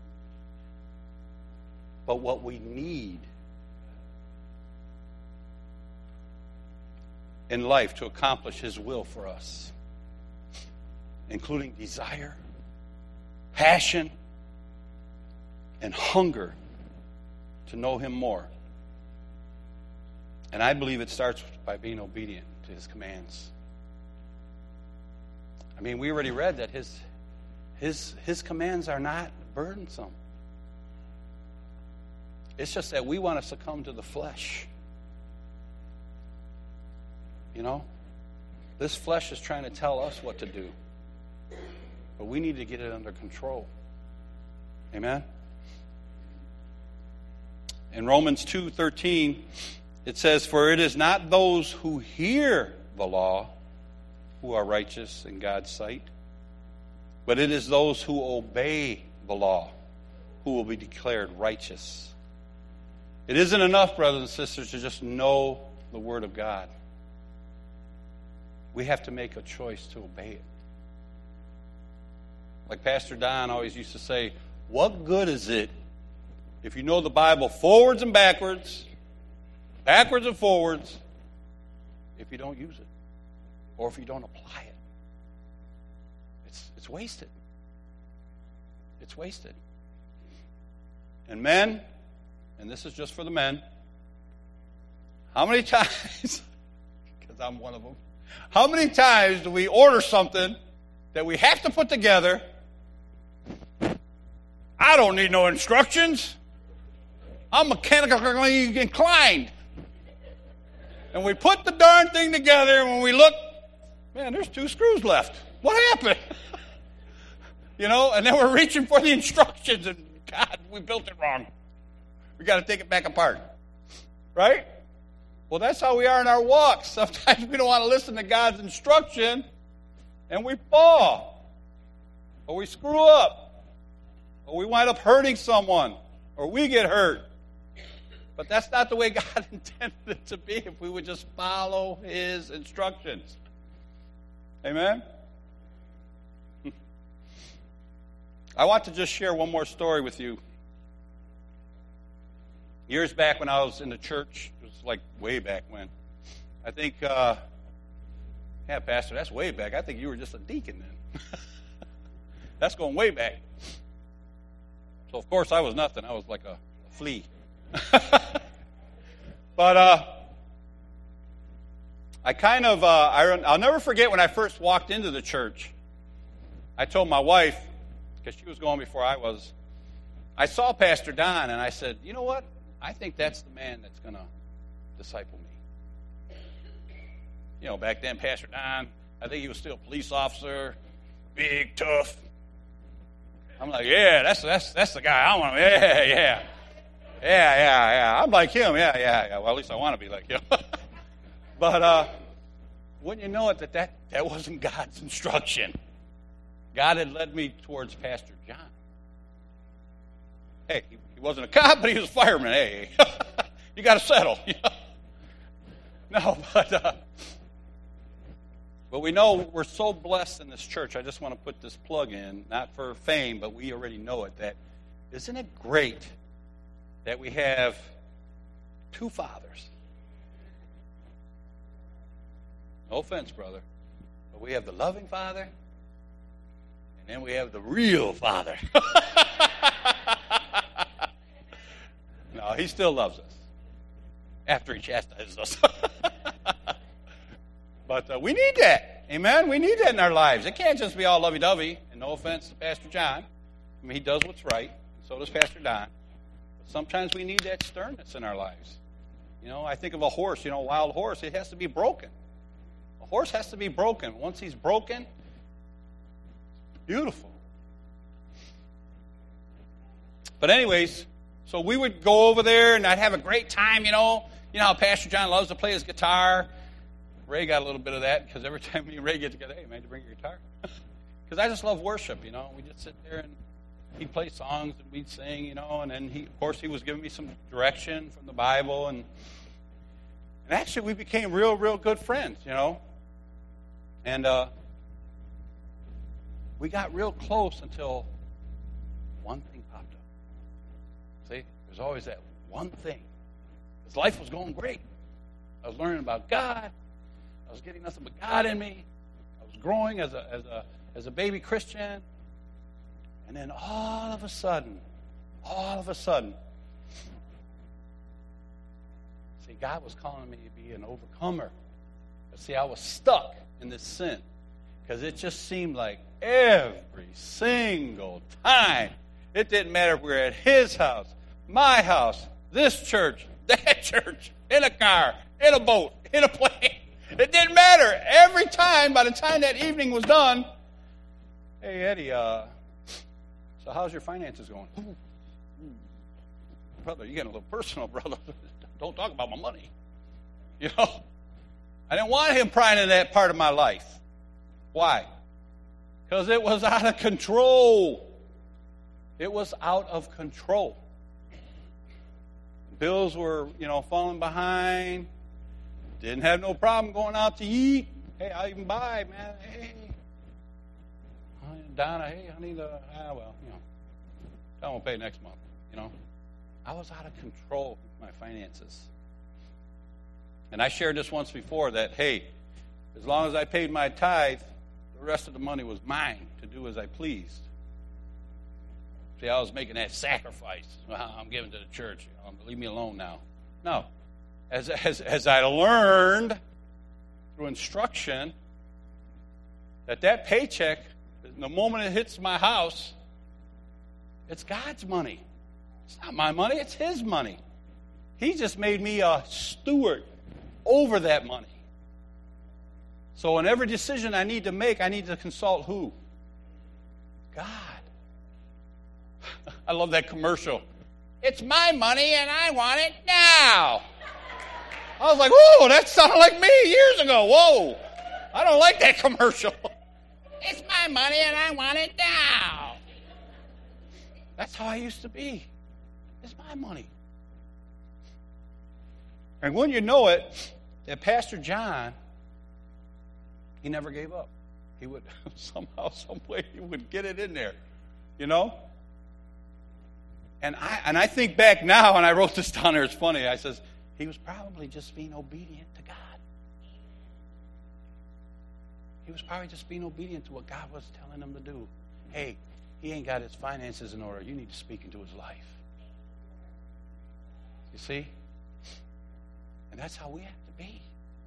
but what we need in life to accomplish His will for us, including desire, passion, and hunger to know Him more. And I believe it starts by being obedient to His commands. I mean, we already read that His, His, His commands are not burdensome. It's just that we want to succumb to the flesh. You know? This flesh is trying to tell us what to do. But we need to get it under control. Amen? In Romans two thirteen, it says, "For it is not those who hear the law who are righteous in God's sight, but it is those who obey the law who will be declared righteous." It isn't enough, brothers and sisters, to just know the Word of God. We have to make a choice to obey it. Like Pastor Don always used to say, what good is it if you know the Bible forwards and backwards, backwards and forwards, if you don't use it, or if you don't apply it? It's, it's wasted. It's wasted. And men, and this is just for the men, how many times, because I'm one of them, how many times do we order something that we have to put together? I don't need no instructions. I'm mechanically inclined. And we put the darn thing together, and when we look, man, there's two screws left. What happened? You know, and then we're reaching for the instructions, and God, we built it wrong. We got to take it back apart. Right? Well, that's how we are in our walks. Sometimes we don't want to listen to God's instruction, and we fall. Or we screw up. Or we wind up hurting someone. or we get hurt. But that's not the way God intended it to be if we would just follow his instructions. Amen? I want to just share one more story with you. Years back when I was in the church, it was like way back when. I think, uh, yeah, Pastor, that's way back. I think you were just a deacon then. That's going way back. So, of course, I was nothing. I was like a, a flea. But uh, I kind of, uh, I, I'll never forget when I first walked into the church. I told my wife, because she was going before I was, I saw Pastor Don, and I said, you know what? I think that's the man that's going to disciple me. You know, back then, Pastor Don, I think he was still a police officer, big, tough. I'm like, yeah, that's that's that's the guy I want to be. Yeah, yeah. Yeah, yeah, yeah. I'm like him. Yeah, yeah, yeah. Well, at least I want to be like him. But uh, wouldn't you know it, that, that that wasn't God's instruction. God had led me towards Pastor John. Hey, he, he wasn't a cop, but he was a fireman. Hey, you got to settle. No, but uh, but we know we're so blessed in this church. I just want to put this plug in, not for fame, but we already know it. That isn't it great that we have two fathers? No offense, brother, but we have the loving Father, and then we have the real Father. No, he still loves us after he chastises us. But uh, we need that. Amen? We need that in our lives. It can't just be all lovey-dovey. And no offense to Pastor John. I mean, he does what's right. And so does Pastor Don. But sometimes we need that sternness in our lives. You know, I think of a horse, you know, a wild horse. It has to be broken. A horse has to be broken. Once he's broken, beautiful. But anyways, so we would go over there, and I'd have a great time, you know. You know how Pastor John loves to play his guitar. Ray got a little bit of that, because every time me and Ray get together, hey, man, did you bring your guitar? Because I just love worship, you know. We just sit there, and he'd play songs, and we'd sing, you know. And then, he, of course, he was giving me some direction from the Bible. And, and actually, we became real, real good friends, you know. And uh, we got real close until one thing popped up. See, there's always that one thing. His life was going great. I was learning about God. I was getting nothing but God in me. I was growing as a as a as a baby Christian. And then all of a sudden, all of a sudden, see, God was calling me to be an overcomer. But see, I was stuck in this sin because it just seemed like every single time, it didn't matter if we were at his house, my house, this church, that church, in a car, in a boat, in a plane. It didn't matter. Every time, by the time that evening was done, hey, Eddie, uh, so how's your finances going? Ooh, ooh. Brother, you're getting a little personal, brother. Don't talk about my money. You know? I didn't want him prying in that part of my life. Why? Because it was out of control. It was out of control. Bills were, you know, falling behind. Didn't have no problem going out to eat. Hey, I'll even buy, man. Hey, Donna, hey, I need a, ah, well, you know, I won't pay next month, you know. I was out of control with my finances. And I shared this once before that, hey, as long as I paid my tithe, the rest of the money was mine to do as I pleased. See, I was making that sacrifice. Well, I'm giving to the church. You know, leave me alone now. No. As, as, as I learned through instruction that that paycheck, the moment it hits my house, it's God's money. It's not my money. It's his money. He just made me a steward over that money. So in every decision I need to make, I need to consult who? God. I love that commercial. It's my money and I want it now. I was like, whoa, that sounded like me years ago. Whoa, I don't like that commercial. It's my money and I want it now. That's how I used to be. It's my money. And when you know it, that Pastor John, he never gave up. He would somehow, some way, he would get it in there, you know. And I and I think back now, and I wrote this down there. It's funny. I says he was probably just being obedient to God. He was probably just being obedient to what God was telling him to do. Hey, he ain't got his finances in order. You need to speak into his life. You see? And that's how we have to be.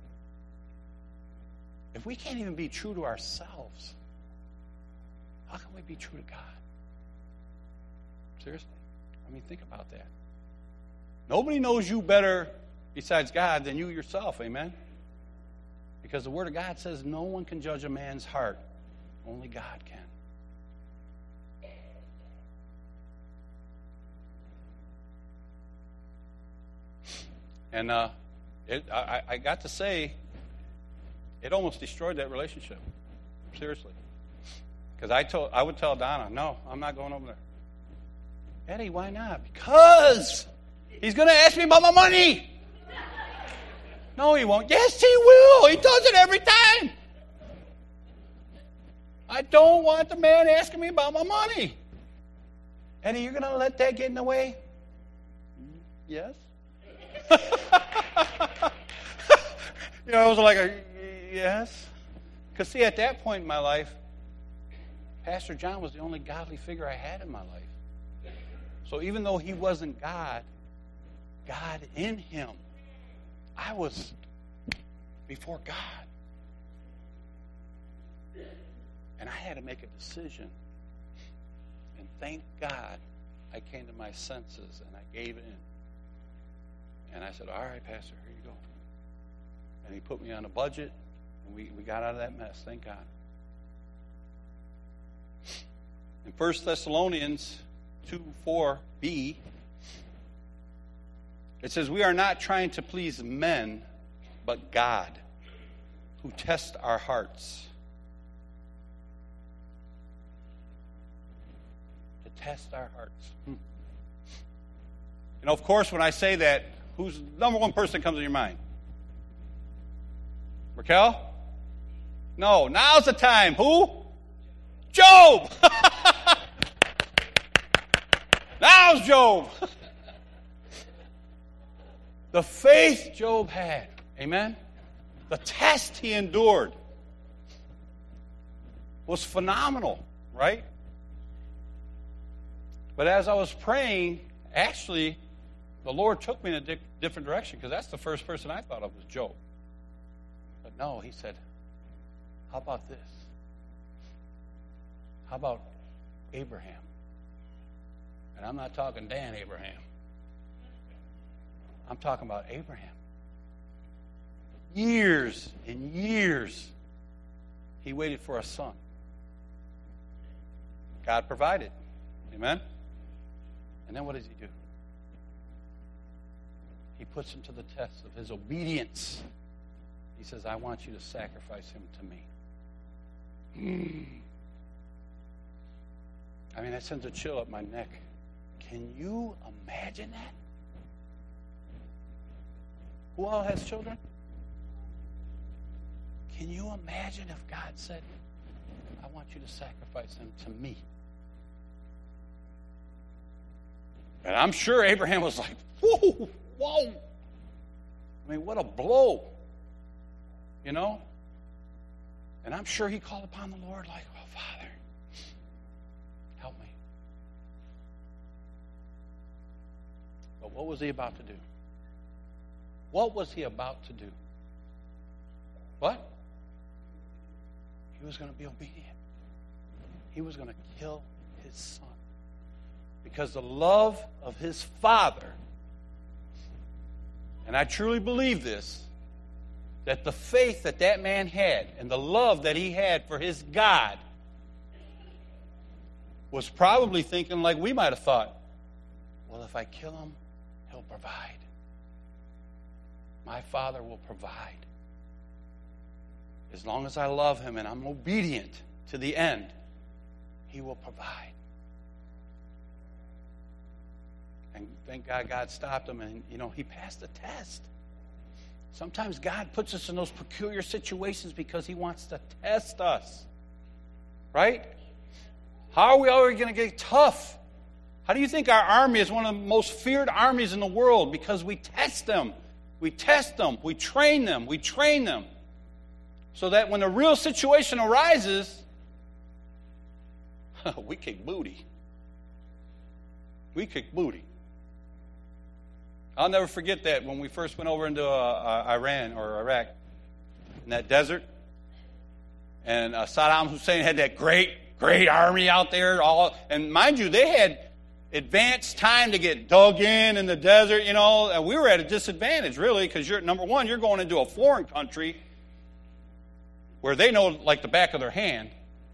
If we can't even be true to ourselves, how can we be true to God? Seriously. I mean, think about that. Nobody knows you better besides God than you yourself, amen? Because the Word of God says no one can judge a man's heart. Only God can. And uh, it, I, I got to say, it almost destroyed that relationship. Seriously. Because I told, I would tell Donna, no, I'm not going over there. Eddie, why not? Because he's going to ask me about my money. No, he won't. Yes, he will. He does it every time. I don't want the man asking me about my money. Eddie, you're going to let that get in the way? Yes. You know, I was like, a, yes. Because, see, at that point in my life, Pastor John was the only godly figure I had in my life. So even though he wasn't God, God in him, I was before God. And I had to make a decision. And thank God I came to my senses and I gave in. And I said, all right, Pastor, here you go. And he put me on a budget, and we, we got out of that mess, thank God. In First Thessalonians two four b, it says, we are not trying to please men, but God, who tests our hearts. To test our hearts. Hmm. You know, of course, when I say that, who's the number one person that comes to your mind? Raquel? No, now's the time. Who? Job! Now's Job! The faith Job had, amen? The test he endured was phenomenal, right? But as I was praying, actually, the Lord took me in a di- different direction, because that's the first person I thought of was Job. But no, he said, how about this? How about Abraham? And I'm not talking Dan Abraham. I'm talking about Abraham. Years and years he waited for a son. God provided. Amen? And then what does he do? He puts him to the test of his obedience. He says, I want you to sacrifice him to me. Mm. I mean, that sends a chill up my neck. Can you imagine that? Who all has children? Can you imagine if God said, I want you to sacrifice him to me? And I'm sure Abraham was like, whoa, whoa. I mean, what a blow. You know? And I'm sure he called upon the Lord like, oh, Father, help me. But what was he about to do? What was he about to do? What? He was going to be obedient. He was going to kill his son. Because the love of his father, and I truly believe this, that the faith that that man had and the love that he had for his God was probably thinking like we might have thought, well, if I kill him, he'll provide. My Father will provide. As long as I love him and I'm obedient to the end, he will provide. And thank God God stopped him, and, you know, he passed the test. Sometimes God puts us in those peculiar situations because he wants to test us. Right? How are we always going to get tough? How do you think our army is one of the most feared armies in the world? Because we test them. We test them. We train them. We train them. So that when a real situation arises, we kick booty. We kick booty. I'll never forget that when we first went over into uh, uh, Iran or Iraq, in that desert, and uh, Saddam Hussein had that great, great army out there. All, and mind you, they had advanced time to get dug in in the desert, you know. And we were at a disadvantage, really, because you're number one, you're going into a foreign country where they know like the back of their hand.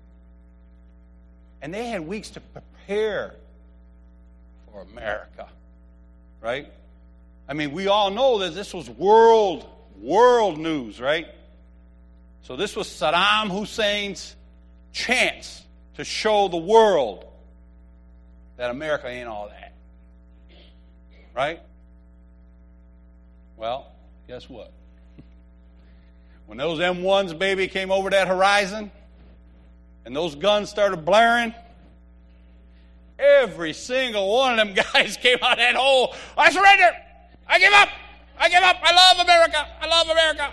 And they had weeks to prepare for America, right? I mean, we all know that this was world, world news, right? So this was Saddam Hussein's chance to show the world that America ain't all that. Right? Well, guess what? When those M ones, baby, came over that horizon and those guns started blaring, every single one of them guys came out of that hole. I surrender! I give up! I give up! I love America! I love America!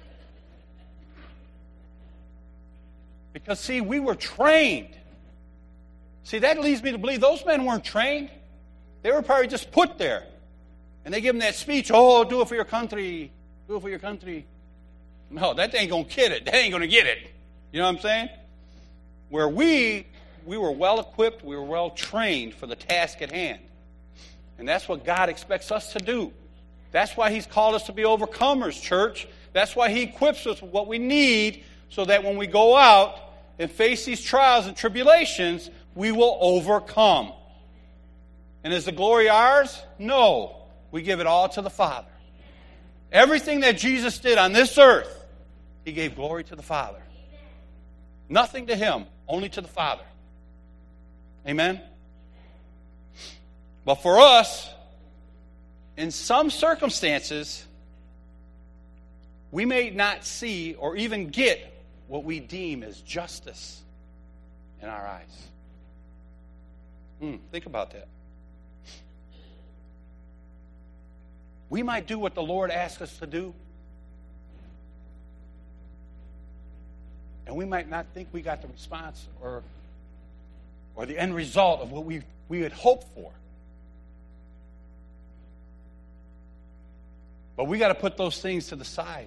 Because, see, we were trained. See, that leads me to believe those men weren't trained. They were probably just put there. And they give them that speech, oh, do it for your country. Do it for your country. No, that ain't going to get it. That ain't going to get it. You know what I'm saying? Where we, we were well equipped, we were well trained for the task at hand. And that's what God expects us to do. That's why he's called us to be overcomers, church. That's why he equips us with what we need so that when we go out and face these trials and tribulations, we will overcome. And is the glory ours? No. We give it all to the Father. Everything that Jesus did on this earth, he gave glory to the Father. Nothing to him, only to the Father. Amen? But for us, in some circumstances, we may not see or even get what we deem as justice in our eyes. Hmm, think about that. We might do what the Lord asks us to do, and we might not think we got the response or, or the end result of what we, we had hoped for. But we got to put those things to the side.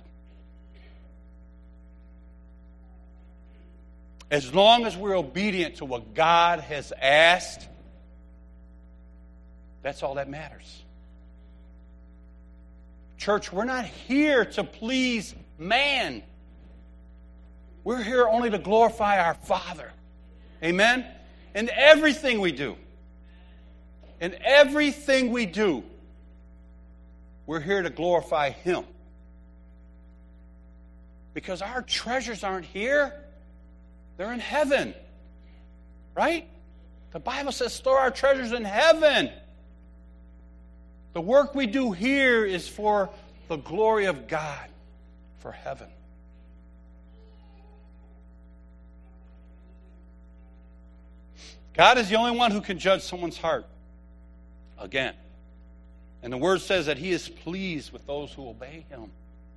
As long as we're obedient to what God has asked, that's all that matters. Church, we're not here to please man. We're here only to glorify our Father. Amen? In everything we do. In everything we do. We're here to glorify him. Because our treasures aren't here. They're in heaven. Right? The Bible says store our treasures in heaven. The work we do here is for the glory of God, for heaven. God is the only one who can judge someone's heart. Again. And the Word says that he is pleased with those who obey him.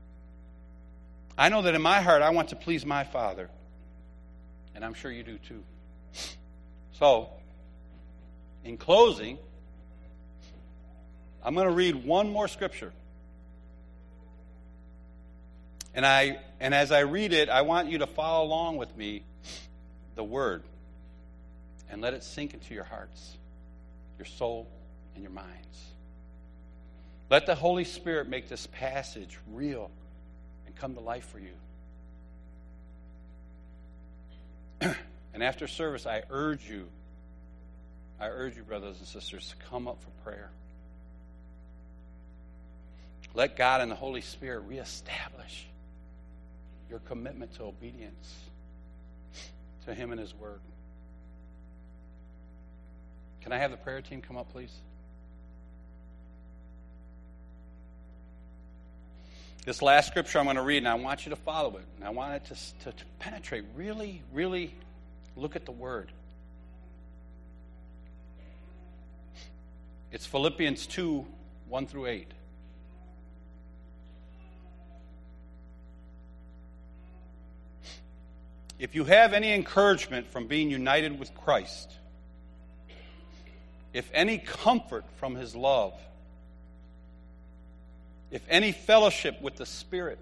I know that in my heart I want to please my Father. And I'm sure you do too. So, in closing, I'm going to read one more scripture. And I and as I read it, I want you to follow along with me the Word. And let it sink into your hearts, your soul, and your minds. Let the Holy Spirit make this passage real and come to life for you. And after service, I urge you, I urge you, brothers and sisters, to come up for prayer. Let God and the Holy Spirit reestablish your commitment to obedience to him and his word. Can I have the prayer team come up, please? This last scripture I'm going to read, and I want you to follow it. And I want it to, to, to penetrate. Really, really look at the word. It's Philippians two, one through eight. If you have any encouragement from being united with Christ, if any comfort from his love, if any fellowship with the Spirit,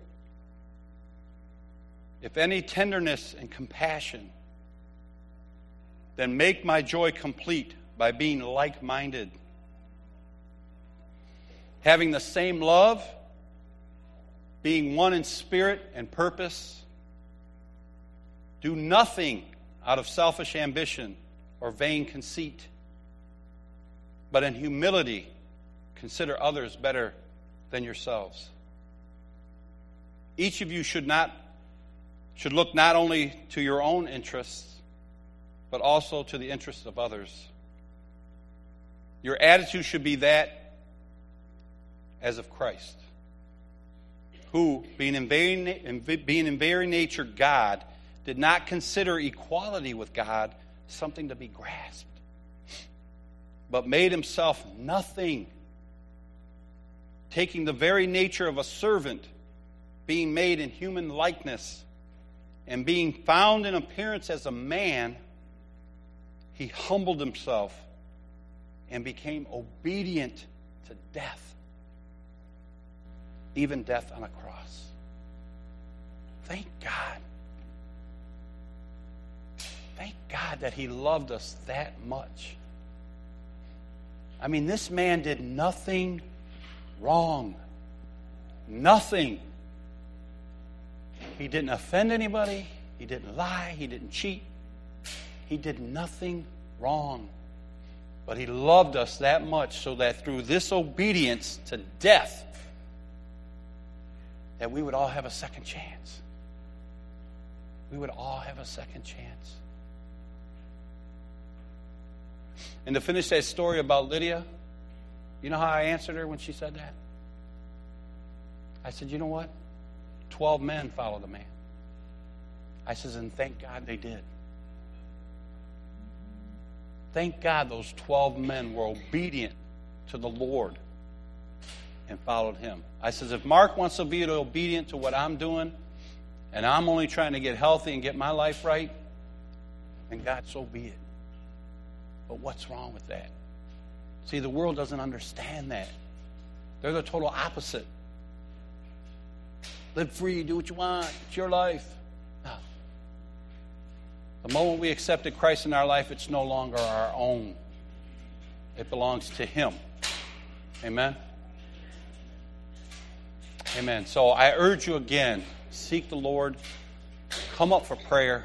if any tenderness and compassion, then make my joy complete by being like-minded, having the same love, being one in spirit and purpose. Do nothing out of selfish ambition or vain conceit, but in humility consider others better than yourselves. Each of you should not should look not only to your own interests, but also to the interests of others. Your attitude should be that as of Christ, who, being in very, being in very nature God, did not consider equality with God something to be grasped, but made himself nothing, taking the very nature of a servant, being made in human likeness, and being found in appearance as a man, he humbled himself and became obedient to death, even death on a cross. Thank God. Thank God that he loved us that much. I mean, this man did nothing wrong. Nothing. He didn't offend anybody. He didn't lie. He didn't cheat. He did nothing wrong. But he loved us that much so that through this obedience to death, that we would all have a second chance. We would all have a second chance. And to finish that story about Lydia, you know how I answered her when she said that? I said, you know what? Twelve men followed the man. I says, and thank God they did. Thank God those twelve men were obedient to the Lord and followed him. I says, if Mark wants to be obedient to what I'm doing, and I'm only trying to get healthy and get my life right, then God, so be it. But what's wrong with that? See, the world doesn't understand that. They're the total opposite. Live free, do what you want, it's your life. No. The moment we accepted Christ in our life, it's no longer our own. It belongs to him. Amen? Amen. So I urge you again, seek the Lord, come up for prayer,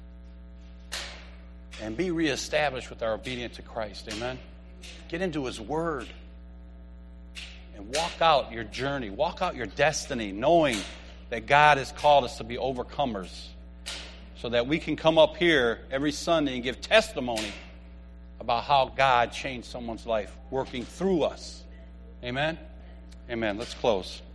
and be reestablished with our obedience to Christ. Amen? Get into his word and walk out your journey. Walk out your destiny knowing that God has called us to be overcomers so that we can come up here every Sunday and give testimony about how God changed someone's life working through us. Amen? Amen. Let's close.